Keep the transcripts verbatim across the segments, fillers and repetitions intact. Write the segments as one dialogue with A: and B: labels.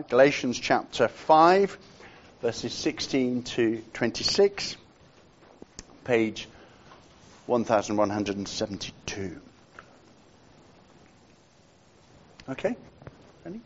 A: Galatians chapter five, verses sixteen to twenty-six, page one thousand one hundred seventy-two. Okay? Ready?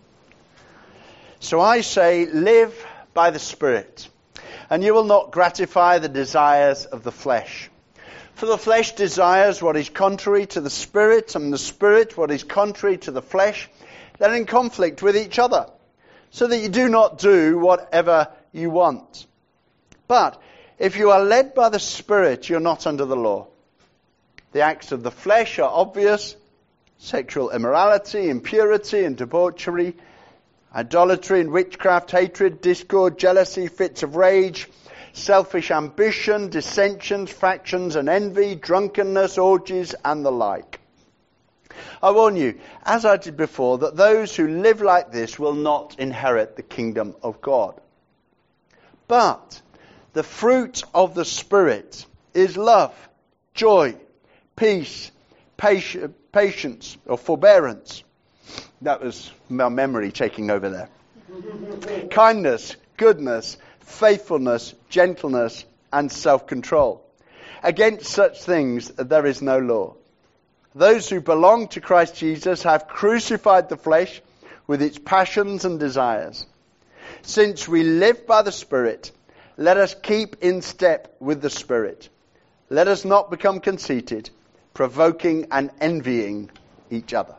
A: So I say, live by the Spirit, and you will not gratify the desires of the flesh. For the flesh desires what is contrary to the Spirit, and the Spirit what is contrary to the flesh. They're in conflict with each other, so that you do not do whatever you want. But if you are led by the Spirit, you're not under the law. The acts of the flesh are obvious: sexual immorality, impurity and debauchery, idolatry and witchcraft, hatred, discord, jealousy, fits of rage, selfish ambition, dissensions, factions and envy, drunkenness, orgies and the like. I warn you, as I did before, that those who live like this will not inherit the kingdom of God. But the fruit of the Spirit is love, joy, peace, patience, patience or forbearance. That was my memory taking over there. Kindness, goodness, faithfulness, gentleness, and self-control. Against such things there is no law. Those who belong to Christ Jesus have crucified the flesh with its passions and desires. Since we live by the Spirit, let us keep in step with the Spirit. Let us not become conceited, provoking and envying each other.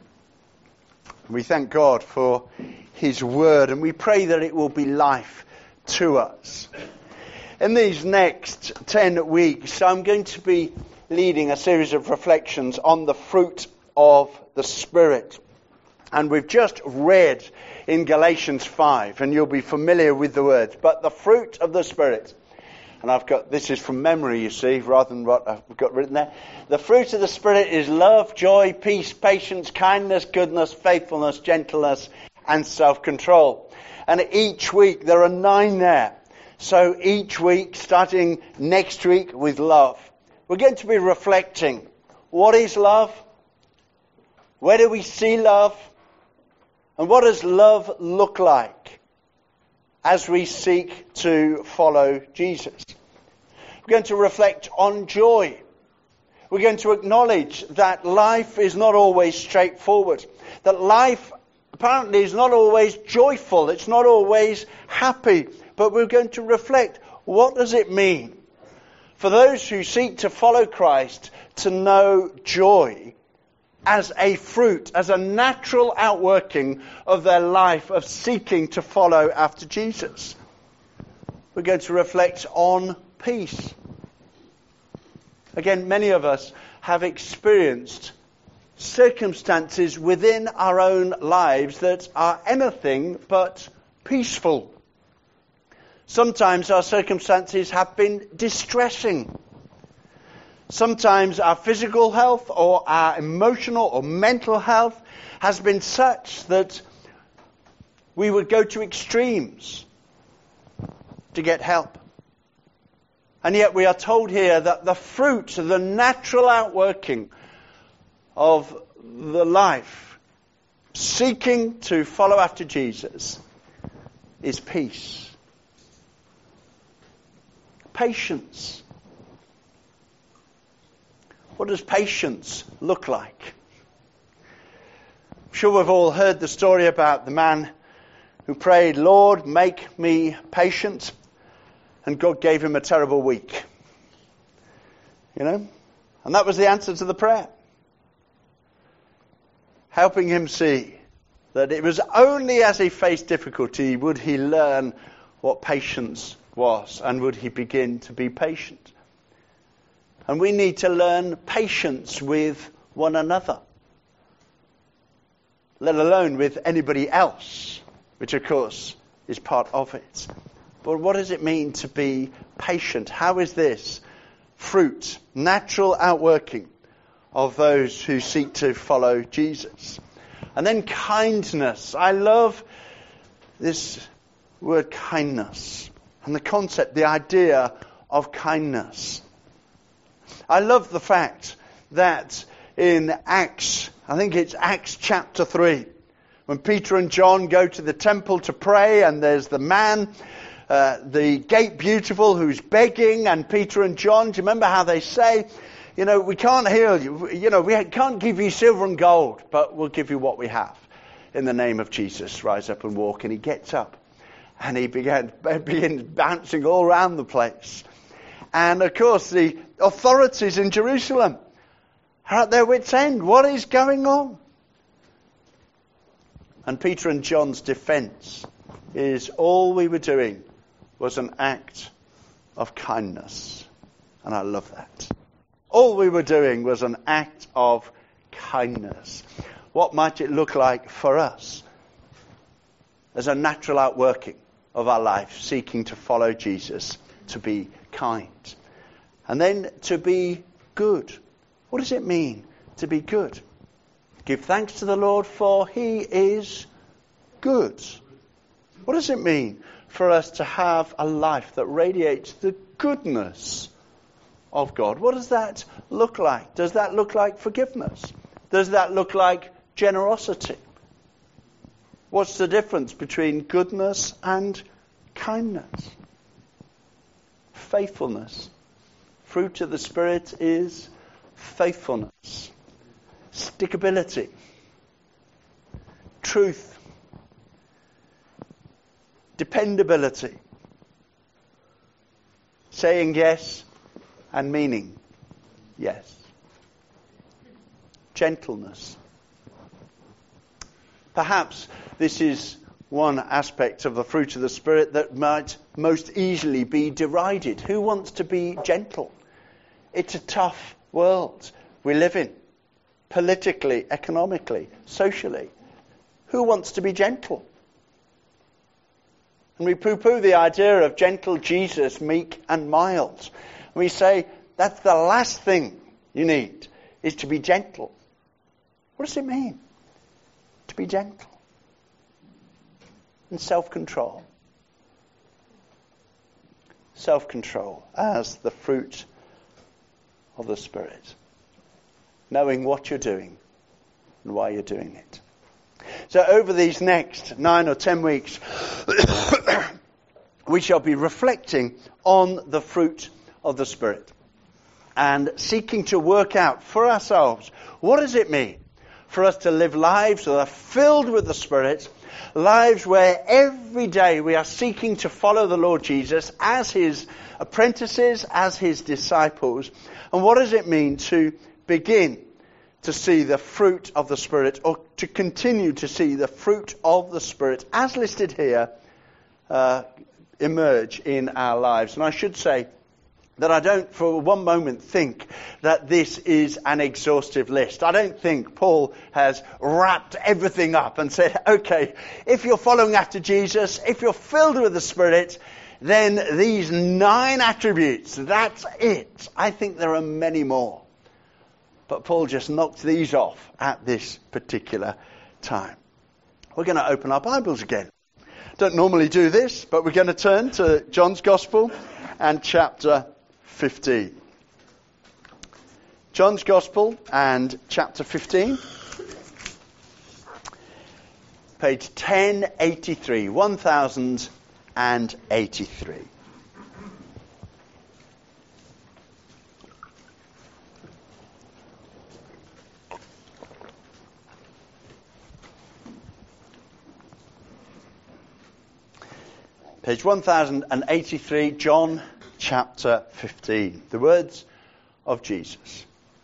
A: We thank God for His Word, and we pray that it will be life to us. In these next ten weeks, I'm going to be leading a series of reflections on the fruit of the Spirit. And we've just read in Galatians five, and you'll be familiar with the words, but the fruit of the Spirit. And I've got, this is from memory, you see, rather than what I've got written there. The fruit of the Spirit is love, joy, peace, patience, kindness, goodness, faithfulness, gentleness, and self-control. And each week, there are nine there. So each week, starting next week with love, we're going to be reflecting, what is love? Where do we see love? And what does love look like as we seek to follow Jesus? We're going to reflect on joy. We're going to acknowledge that life is not always straightforward. That life apparently is not always joyful. It's not always happy. But we're going to reflect, what does it mean for those who seek to follow Christ to know joy as a fruit, as a natural outworking of their life of seeking to follow after Jesus? We're going to reflect on peace. Again, many of us have experienced circumstances within our own lives that are anything but peaceful. Sometimes our circumstances have been distressing. Sometimes our physical health or our emotional or mental health has been such that we would go to extremes to get help. And yet we are told here that the fruit, the natural outworking of the life seeking to follow after Jesus is peace. Patience. What does patience look like? I'm sure we've all heard the story about the man who prayed, Lord, make me patient. And God gave him a terrible week. You know? And that was the answer to the prayer. Helping him see that it was only as he faced difficulty would he learn what patience was, and would he begin to be patient. And we need to learn patience with one another, let alone with anybody else, which of course is part of it. But what does it mean to be patient? How is this fruit, natural outworking of those who seek to follow Jesus? And then kindness. I love this word kindness and the concept, the idea of kindness. I love the fact that in Acts, I think it's Acts chapter three, When Peter and John go to the temple to pray, and there's the man, uh, the gate beautiful, who's begging, and Peter and John, do you remember how they say, you know, we can't heal you, you know, we can't give you silver and gold, but we'll give you what we have. In the name of Jesus, rise up and walk. And he gets up, and he began, begins bouncing all around the place. And of course, the authorities in Jerusalem are at their wits' end. What is going on? And Peter and John's defense is all we were doing was an act of kindness. And I love that. All we were doing was an act of kindness. What might it look like for us as a natural outworking of our life, seeking to follow Jesus, to be kind? And then to be good. What does it mean to be good? Give thanks to the Lord, for he is good. What does it mean for us to have a life that radiates the goodness of God? What does that look like? Does that look like forgiveness? Does that look like generosity? What's the difference between goodness and kindness? Faithfulness. Fruit of the Spirit is faithfulness, stickability, truth, dependability, saying yes and meaning yes, gentleness. Perhaps this is one aspect of the fruit of the Spirit that might most easily be derided. Who wants to be gentle? It's a tough world we live in, politically, economically, socially. Who wants to be gentle? And we poo-poo the idea of gentle Jesus, meek and mild. We say that's the last thing you need, is to be gentle. What does it mean to be gentle? And self-control. Self-control as the fruit of the Spirit. Knowing what you're doing and why you're doing it. So over these next nine or ten weeks, we shall be reflecting on the fruit of the Spirit and seeking to work out for ourselves, what does it mean for us to live lives that are filled with the Spirit, lives where every day we are seeking to follow the Lord Jesus as his apprentices, as his disciples. And what does it mean to begin to see the fruit of the Spirit, or to continue to see the fruit of the Spirit as listed here uh, emerge in our lives? And I should say that I don't for one moment think that this is an exhaustive list. I don't think Paul has wrapped everything up and said, okay, if you're following after Jesus, if you're filled with the Spirit, then these nine attributes, that's it. I think there are many more. But Paul just knocked these off at this particular time. We're going to open our Bibles again. Don't normally do this, but we're going to turn to John's Gospel and chapter fifteen. John's Gospel and chapter fifteen. Page ten eighty-three, one thousand eighty-three. Page one thousand eighty-three, John chapter fifteen. The words of Jesus.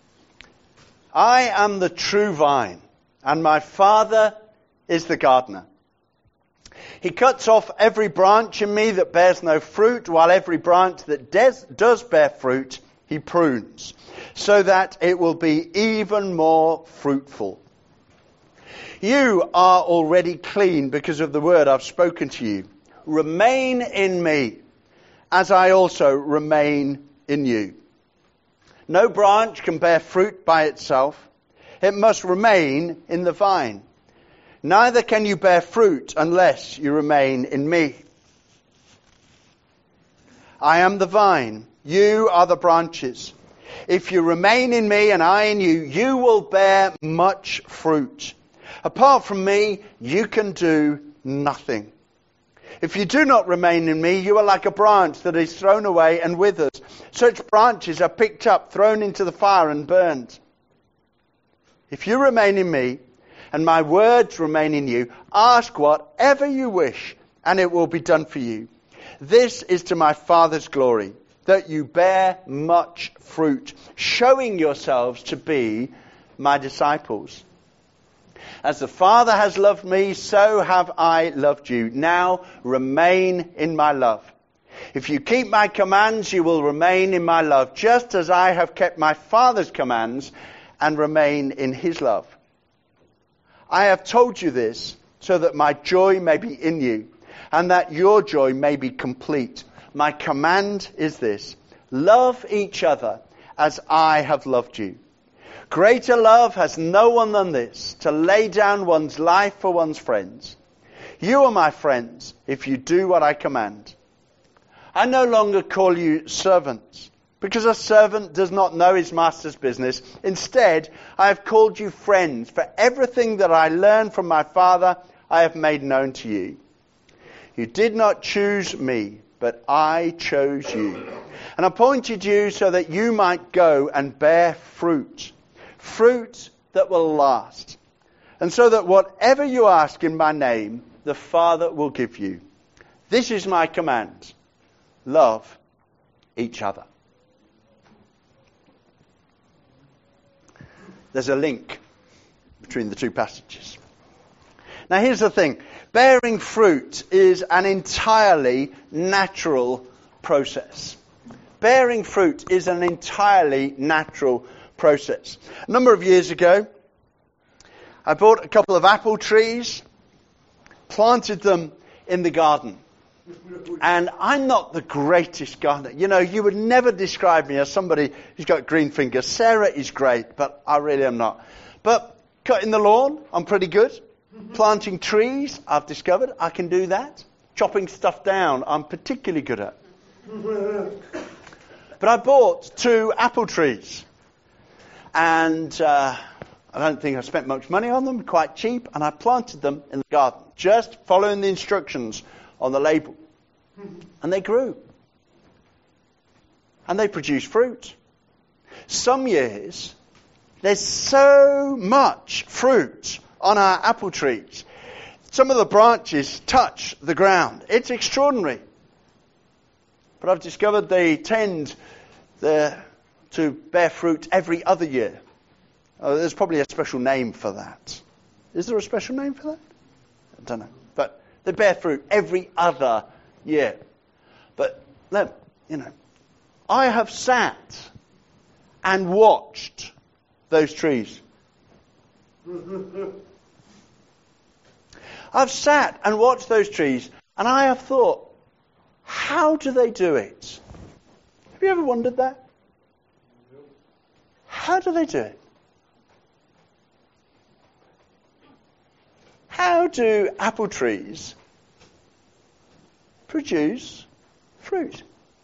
A: I am the true vine, and my Father is the gardener. He cuts off every branch in me that bears no fruit, while every branch that des- does bear fruit, he prunes, so that it will be even more fruitful. You are already clean because of the word I've spoken to you. Remain in me, as I also remain in you. No branch can bear fruit by itself. It must remain in the vine. Neither can you bear fruit unless you remain in me. I am the vine, you are the branches. If you remain in me and I in you, you will bear much fruit. Apart from me, you can do nothing. If you do not remain in me, you are like a branch that is thrown away and withers. Such branches are picked up, thrown into the fire and burned. If you remain in me, and my words remain in you, ask whatever you wish, and it will be done for you. This is to my Father's glory, that you bear much fruit, showing yourselves to be my disciples. As the Father has loved me, so have I loved you. Now remain in my love. If you keep my commands, you will remain in my love, just as I have kept my Father's commands and remain in his love. I have told you this so that my joy may be in you, and that your joy may be complete. My command is this: love each other as I have loved you. Greater love has no one than this, to lay down one's life for one's friends. You are my friends if you do what I command. I no longer call you servants, because a servant does not know his master's business. Instead, I have called you friends, for everything that I learned from my Father I have made known to you. You did not choose me, but I chose you, and appointed you so that you might go and bear fruit, fruit that will last, and so that whatever you ask in my name, the Father will give you. This is my command: love each other. There's a link between the two passages. Now here's the thing. Bearing fruit is an entirely natural process. Bearing fruit is an entirely natural process. A number of years ago, I bought a couple of apple trees, planted them in the garden. And I'm not the greatest gardener. You know, you would never describe me as somebody who's got green fingers. Sarah is great, but I really am not. But cutting the lawn, I'm pretty good. Planting trees, I've discovered I can do that. Chopping stuff down, I'm particularly good at. But I bought two apple trees. And uh, I don't think I spent much money on them, quite cheap. And I planted them in the garden, just following the instructions on the label. And they grew. And they produced fruit. Some years, there's so much fruit on our apple trees. Some of the branches touch the ground. It's extraordinary. But I've discovered they tend the, to bear fruit every other year. Oh, there's probably a special name for that. Is there a special name for that? I don't know. But they bear fruit every other year. But, you know, I have sat and watched those trees. I've sat and watched those trees, and I have thought, how do they do it? Have you ever wondered that? How do they do it? How do apple trees produce fruit?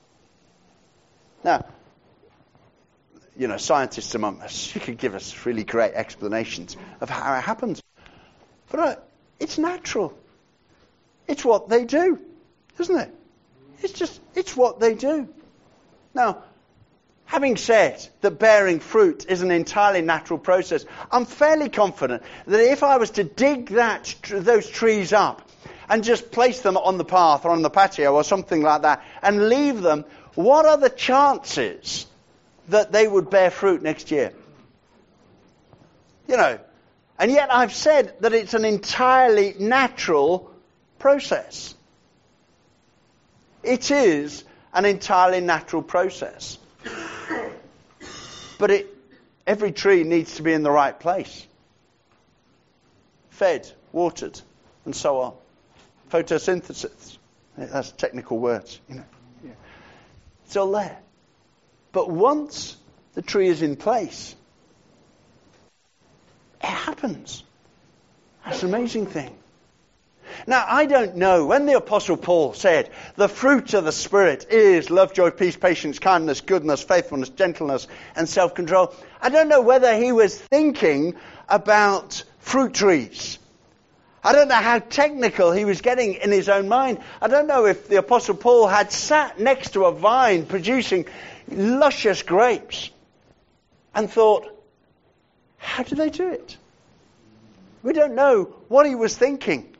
A: Now, you know, scientists among us, you could give us really great explanations of how it happens. But uh, it's natural. It's what they do, isn't it? It's just, it's what they do. Now, having said that bearing fruit is an entirely natural process, I'm fairly confident that if I was to dig that those trees up and just place them on the path or on the patio or something like that and leave them, what are the chances that they would bear fruit next year? You know, and yet I've said that it's an entirely natural process. It is an entirely natural process. But it, every tree needs to be in the right place. Fed, watered, and so on. Photosynthesis. That's technical words, you know. Yeah. It's all there. But once the tree is in place, it happens. That's an amazing thing. Now, I don't know, when the Apostle Paul said, the fruit of the Spirit is love, joy, peace, patience, kindness, goodness, faithfulness, gentleness, and self-control, I don't know whether he was thinking about fruit trees. I don't know how technical he was getting in his own mind. I don't know if the Apostle Paul had sat next to a vine producing luscious grapes and thought, how do they do it? We don't know what he was thinking.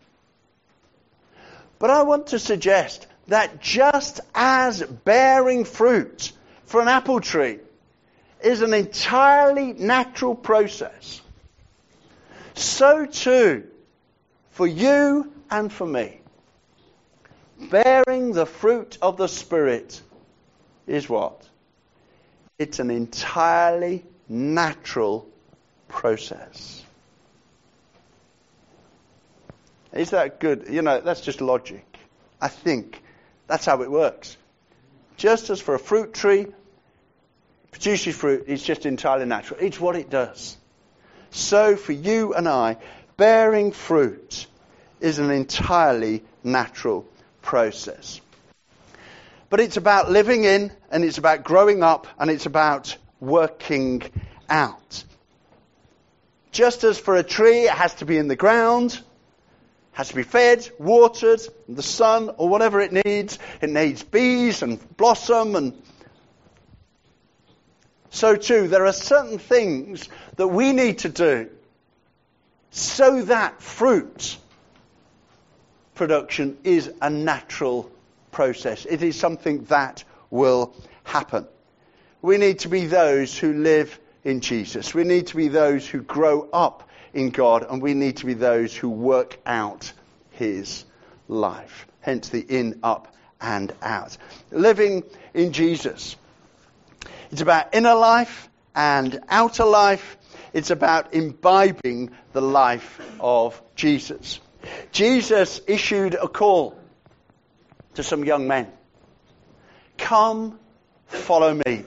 A: But I want to suggest that just as bearing fruit for an apple tree is an entirely natural process, so too for you and for me, bearing the fruit of the Spirit is what? It's an entirely natural process. Is that good? You know, that's just logic. I think that's how it works. Just as for a fruit tree, produces fruit, it's just entirely natural. It's what it does. So for you and I, bearing fruit is an entirely natural process. But it's about living in, and it's about growing up, and it's about working out. Just as for a tree, it has to be in the ground, has to be fed, watered, the sun, or whatever it needs. It needs bees and blossom. And so too, there are certain things that we need to do so that fruit production is a natural process. It is something that will happen. We need to be those who live in Jesus. We need to be those who grow up in God, and we need to be those who work out his life. Hence the in, up, and out. Living in Jesus. It's about inner life and outer life. It's about imbibing the life of Jesus. Jesus issued a call to some young men. Come, follow me.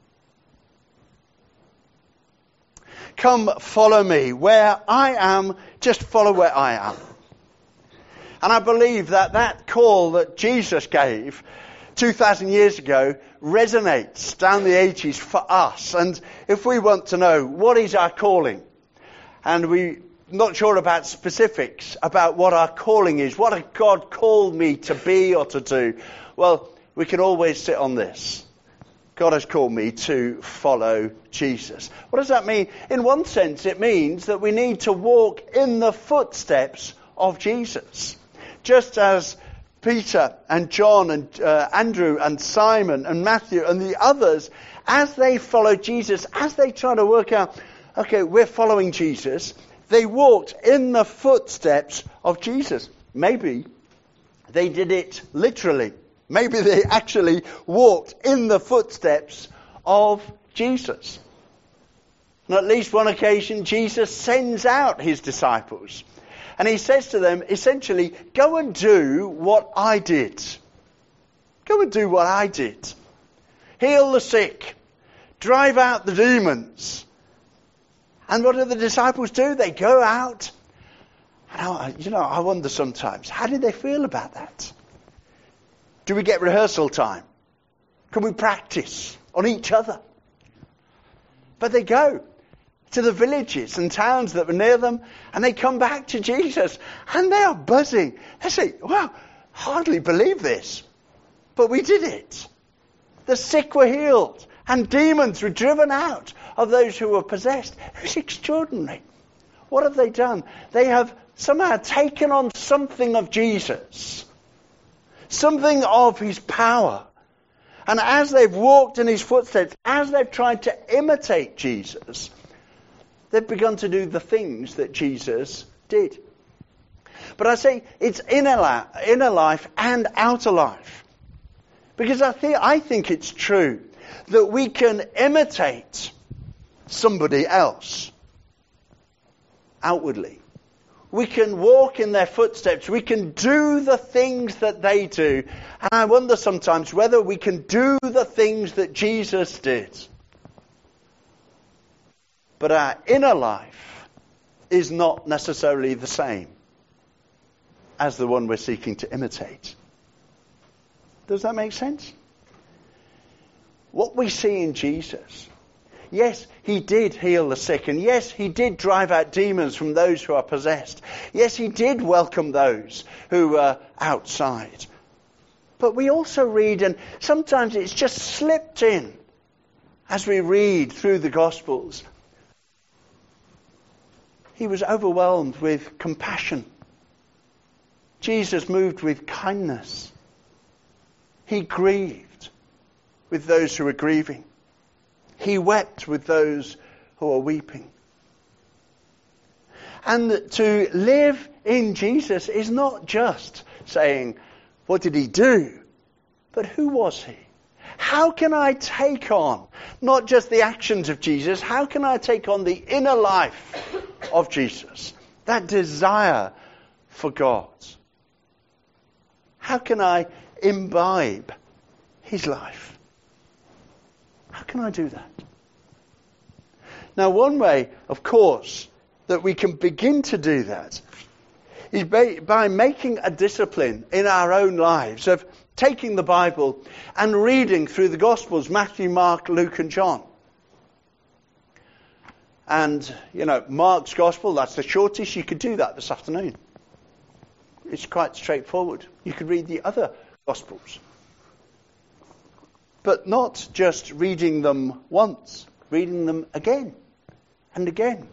A: Come, follow me. Where I am, just follow where I am. And I believe that that call that Jesus gave two thousand years ago resonates down the ages for us. And if we want to know what is our calling, and we're not sure about specifics about what our calling is, what has God called me to be or to do, well, we can always sit on this. God has called me to follow Jesus. What does that mean? In one sense, it means that we need to walk in the footsteps of Jesus. Just as Peter and John and uh, Andrew and Simon and Matthew and the others, as they followed Jesus, as they try to work out, okay, we're following Jesus, they walked in the footsteps of Jesus. Maybe they did it literally. Maybe they actually walked in the footsteps of Jesus. On at least one occasion, Jesus sends out his disciples. And he says to them, essentially, go and do what I did. Go and do what I did. Heal the sick. Drive out the demons. And what do the disciples do? They go out. And I, you know, I wonder sometimes, how did they feel about that? Do we get rehearsal time? Can we practice on each other? But they go to the villages and towns that were near them, and they come back to Jesus, and they are buzzing. They say, wow, hardly believe this, but we did it. The sick were healed, and demons were driven out of those who were possessed. It was extraordinary. What have they done? They have somehow taken on something of Jesus, something of his power. And as they've walked in his footsteps, as they've tried to imitate Jesus, they've begun to do the things that Jesus did. But I say it's inner life, inner life and outer life. Because I think, I think it's true that we can imitate somebody else outwardly. We can walk in their footsteps. We can do the things that they do. And I wonder sometimes whether we can do the things that Jesus did. But our inner life is not necessarily the same. as the one we're seeking to imitate. Does that make sense? What we see in Jesus, yes, he did heal the sick, and yes, he did drive out demons from those who are possessed. Yes, he did welcome those who were outside. But we also read, and sometimes it's just slipped in as we read through the Gospels. He was overwhelmed with compassion. Jesus moved with kindness. He grieved with those who were grieving. He wept with those who are weeping. And to live in Jesus is not just saying, what did he do? But who was he? How can I take on not just the actions of Jesus, how can I take on the inner life of Jesus? That desire for God. How can I imbibe his life? How can I do that? Now, one way, of course, that we can begin to do that is by, by making a discipline in our own lives of taking the Bible and reading through the Gospels, Matthew, Mark, Luke and John. And, you know, Mark's Gospel, that's the shortest. You could do that this afternoon. It's quite straightforward. You could read the other Gospels. But not just reading them once, reading them again and again.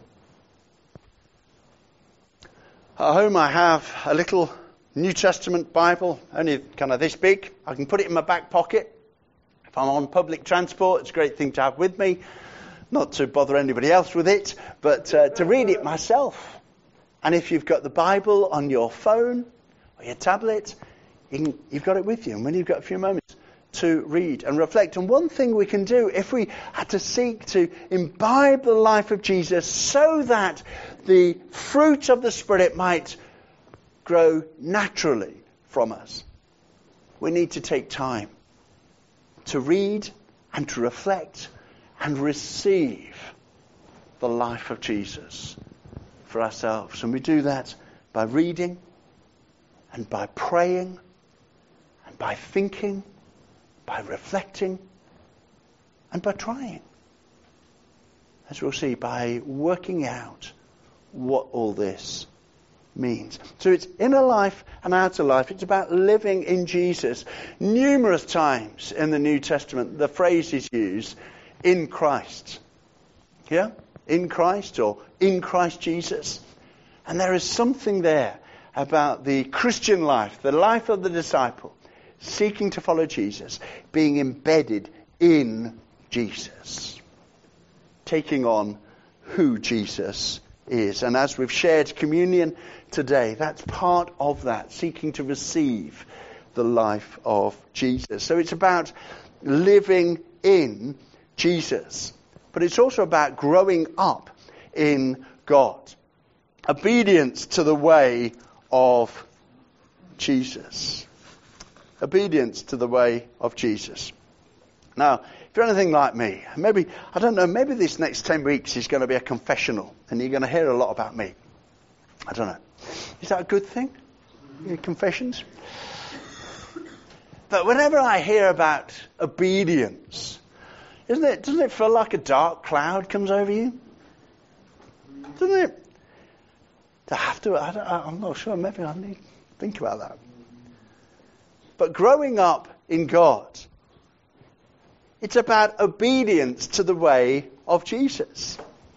A: At home I have a little New Testament Bible, only kind of this big. I can put it in my back pocket. If I'm on public transport, it's a great thing to have with me. Not to bother anybody else with it, but uh, to read it myself. And if you've got the Bible on your phone or your tablet, you can, you've got it with you. And when you've got a few moments to read and reflect. And one thing we can do, if we had to seek to imbibe the life of Jesus so that the fruit of the Spirit might grow naturally from us, we need to take time to read and to reflect and receive the life of Jesus for ourselves. And we do that by reading and by praying and by thinking, by reflecting and by trying. As we'll see, by working out what all this means. So it's inner life and outer life. It's about living in Jesus. Numerous times in the New Testament, the phrase is used, in Christ. Yeah? In Christ or in Christ Jesus. And there is something there about the Christian life, the life of the disciple, seeking to follow Jesus, being embedded in Jesus. Taking on who Jesus is. And as we've shared communion today, that's part of that, seeking to receive the life of Jesus. So it's about living in Jesus. But it's also about growing up in God. Obedience to the way of Jesus. Obedience to the way of Jesus. Now, if you're anything like me, maybe, I don't know, maybe this next ten weeks is going to be a confessional and you're going to hear a lot about me. I don't know. Is that a good thing? Your confessions? But whenever I hear about obedience, isn't it, doesn't it feel like a dark cloud comes over you? Doesn't it? To have to, I don't, I'm not sure, maybe I need to think about that. But growing up in God, it's about obedience to the way of Jesus.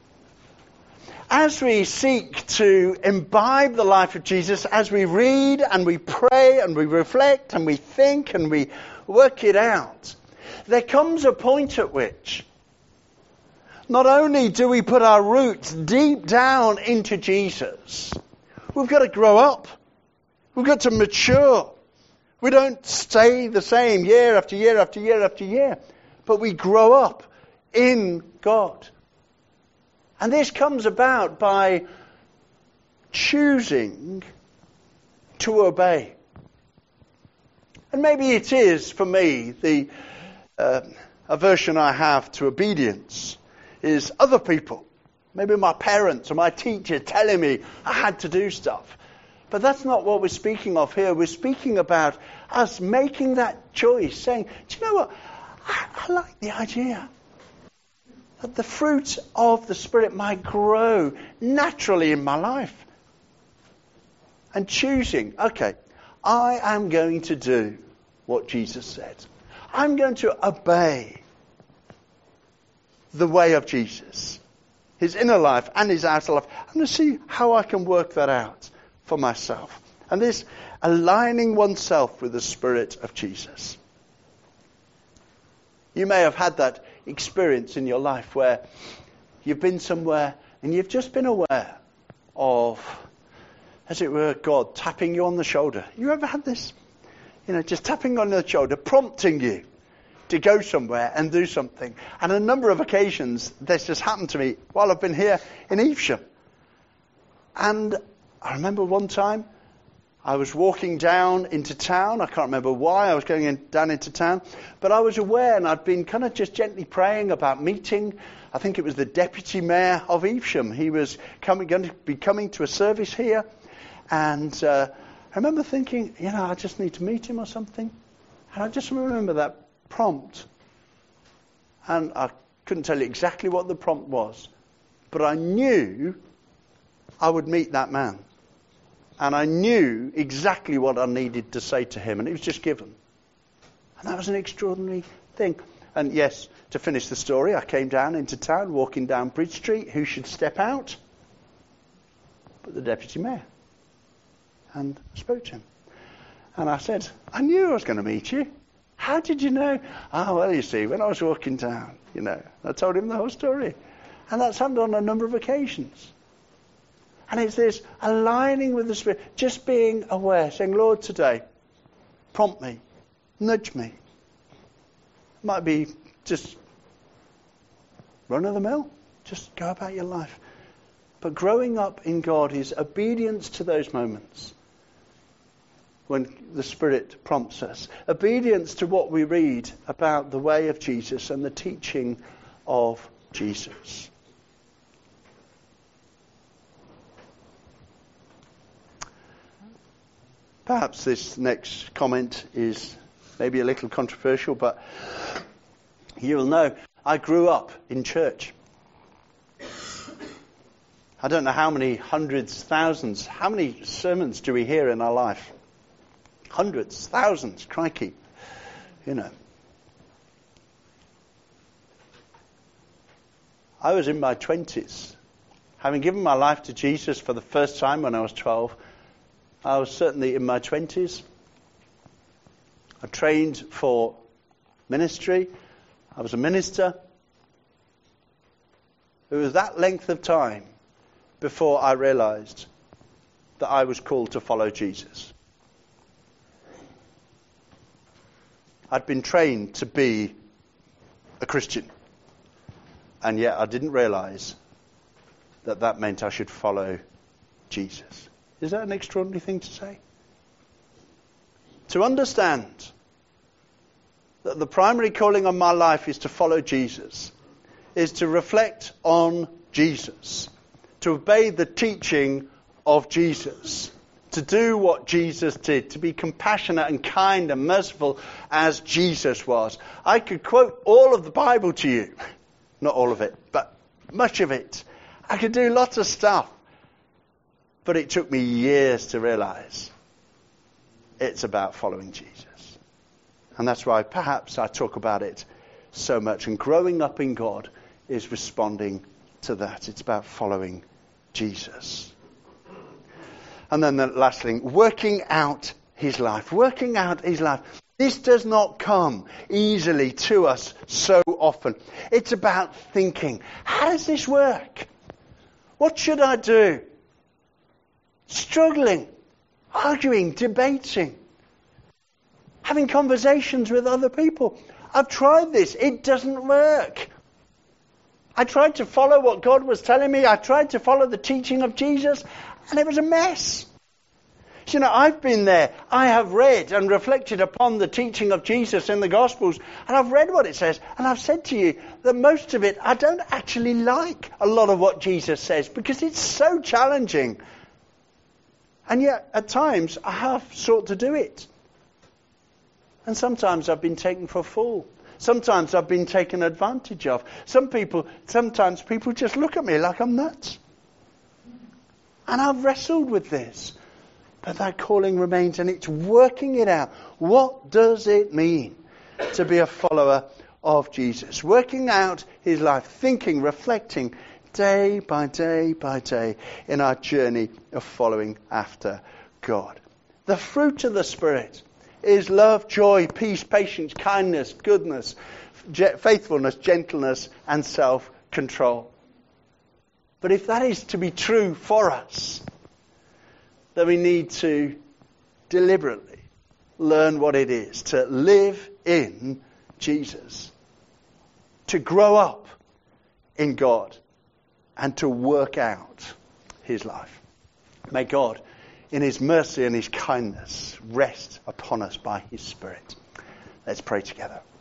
A: As we seek to imbibe the life of Jesus, as we read and we pray and we reflect and we think and we work it out, there comes a point at which not only do we put our roots deep down into Jesus, we've got to grow up. We've got to mature. We don't stay the same year after year after year after year, but we grow up in God. And this comes about by choosing to obey. And maybe it is, for me, the uh, aversion I have to obedience is other people. Maybe my parents or my teacher telling me I had to do stuff. But that's not what we're speaking of here. We're speaking about us making that choice, saying, do you know what? I, I like the idea that the fruit of the Spirit might grow naturally in my life. And choosing, okay, I am going to do what Jesus said. I'm going to obey the way of Jesus, his inner life and his outer life. I'm going to see how I can work that out for myself. And this aligning oneself with the Spirit of Jesus. You may have had that experience in your life where you've been somewhere and you've just been aware of, as it were, God tapping you on the shoulder. You ever had this? You know, just tapping on the shoulder, prompting you to go somewhere and do something. And on a number of occasions, this just happened to me while I've been here in Evesham. And I remember one time I was walking down into town. I can't remember why I was going in, down into town. But I was aware, and I'd been kind of just gently praying about meeting. I think it was the deputy mayor of Evesham. He was coming, going to be coming to a service here. And uh, I remember thinking, you know, I just need to meet him or something. And I just remember that prompt. And I couldn't tell you exactly what the prompt was. But I knew I would meet that man. And I knew exactly what I needed to say to him. And it was just given. And that was an extraordinary thing. And yes, to finish the story, I came down into town, walking down Bridge Street. Who should step out? But the deputy mayor. And I spoke to him. And I said, I knew I was going to meet you. How did you know? Ah, well, you see, when I was walking down, you know, I told him the whole story. And that's happened on a number of occasions. And it's this aligning with the Spirit, just being aware, saying, Lord, today, prompt me, nudge me. It might be just run of the mill, just go about your life. But growing up in God is obedience to those moments when the Spirit prompts us. Obedience to what we read about the way of Jesus and the teaching of Jesus. Perhaps this next comment is maybe a little controversial, but you will know I grew up in church. I don't know how many hundreds, thousands, how many sermons do we hear in our life? Hundreds, thousands, crikey, you know. I was in my twenties. Having given my life to Jesus for the first time when I was twelve, I was certainly in my twenties. I trained for ministry. I was a minister. It was that length of time before I realized that I was called to follow Jesus. I'd been trained to be a Christian, and yet I didn't realize that that meant I should follow Jesus. Is that an extraordinary thing to say? To understand that the primary calling on my life is to follow Jesus, is to reflect on Jesus, to obey the teaching of Jesus, to do what Jesus did, to be compassionate and kind and merciful as Jesus was. I could quote all of the Bible to you. Not all of it, but much of it. I could do lots of stuff. But it took me years to realize it's about following Jesus. And that's why perhaps I talk about it so much. And growing up in God is responding to that. It's about following Jesus. And then the last thing, working out his life. Working out his life. This does not come easily to us so often. It's about thinking, how does this work? What should I do? Struggling, arguing, debating, having conversations with other people. I've tried this. It doesn't work. I tried to follow what God was telling me. I tried to follow the teaching of Jesus, and it was a mess. You know, I've been there. I have read and reflected upon the teaching of Jesus in the Gospels, and I've read what it says, and I've said to you that most of it, I don't actually like a lot of what Jesus says, because it's so challenging. And yet, at times, I have sought to do it. And sometimes I've been taken for a fool. Sometimes I've been taken advantage of. Some people, sometimes people just look at me like I'm nuts. And I've wrestled with this. But that calling remains, and it's working it out. What does it mean to be a follower of Jesus? Working out his life, thinking, reflecting, day by day by day in our journey of following after God. The fruit of the Spirit is love, joy, peace, patience, kindness, goodness, ge- faithfulness, gentleness, and self-control. But if that is to be true for us, then we need to deliberately learn what it is to live in Jesus, to grow up in God, and to work out his life. May God, in his mercy and his kindness, rest upon us by his Spirit. Let's pray together.